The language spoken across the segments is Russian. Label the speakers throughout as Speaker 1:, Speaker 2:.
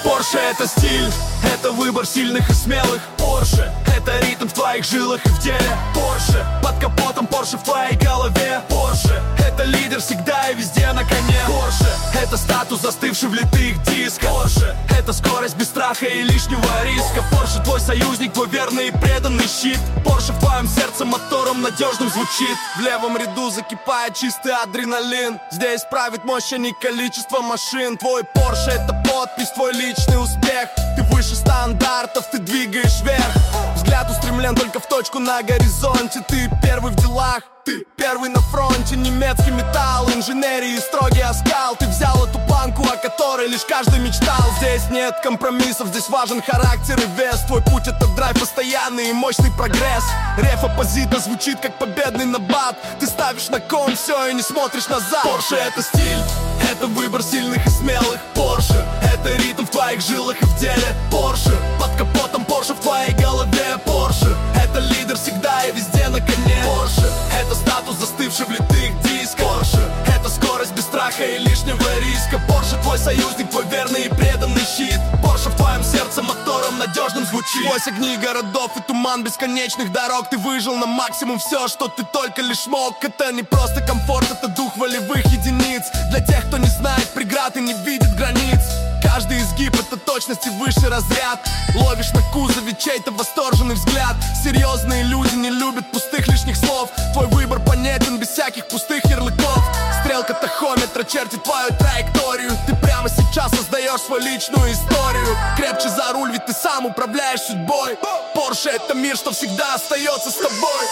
Speaker 1: Porsche — это стиль, это выбор сильных и смелых. Porsche — это ритм в твоих жилах и в теле. Porsche — под капотом, Porsche в твоей голове. Porsche — это лидер всегда и везде на коне. Porsche — это статус, застывший в литых дисках. Porsche — это скорость без страха и лишнего риска. Porsche — твой союзник, твой верный и преданный щит. Porsche в твоем сердце мотором надежным звучит. В левом ряду закипает чистый адреналин. Здесь правит мощь, а не количество машин. Твой Porsche — это подпись, твой личный успех. Ты выше стандартов, ты двигаешь вверх. Взгляд устремлен только в точку на горизонте. Ты первый в делах, ты первый на фронте. Немецкий металл, инженерии, строгий оскал. Ты взял эту планку, о которой лишь каждый мечтал. Здесь нет компромиссов, здесь важен характер и вес. Твой путь — это драйв, постоянный и мощный прогресс. Реф оппозита звучит как победный набат. Ты ставишь на кон все и не смотришь назад. Porsche — это стиль, это выбор сильных и смелых. Porsche — это ритм в твоих жилах и в теле. Porsche — под капотом, Porsche в твоей голове. Porsche — это лидер всегда и везде на коне. Porsche — это статус, застывший в литых дисках. Porsche — это скорость без страха и лишнего риска. Porsche — твой союзник, твой верный и преданный щит. Porsche в твоем сердце мотором надежным звучит. Сквозь огни городов и туман бесконечных дорог ты выжил на максимум все, что ты только лишь мог. Это не просто комфорт, это дух волевых единиц. Для тех, кто не знает преград и не видит границ. Каждый изгиб — это точность и высший разряд. Ловишь на кузове чей-то восторженный взгляд. Серьезные люди не любят пустых лишних слов. Твой выбор понятен без всяких пустых ярлыков. Стрелка тахометра чертит твою траекторию. Ты прямо сейчас создаешь свою личную историю. Крепче за руль, ведь ты сам управляешь судьбой. Porsche — это мир, что всегда остается с тобой.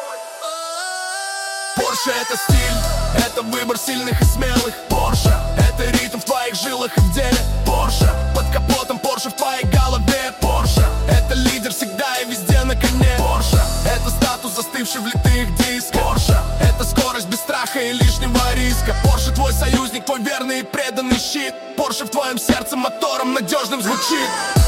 Speaker 1: Porsche — это стиль, это выбор сильных и смелых. Porsche — это ритм в твоих жилах и в деле. Porsche — под капотом, Porsche в твоей голове. Porsche — это лидер всегда и везде на коне. Porsche — это статус, застывший в литых дисках. Porsche — это скорость без страха и лишнего риска. Porsche — твой союзник, твой верный и преданный щит. Porsche в твоем сердце мотором надежным звучит.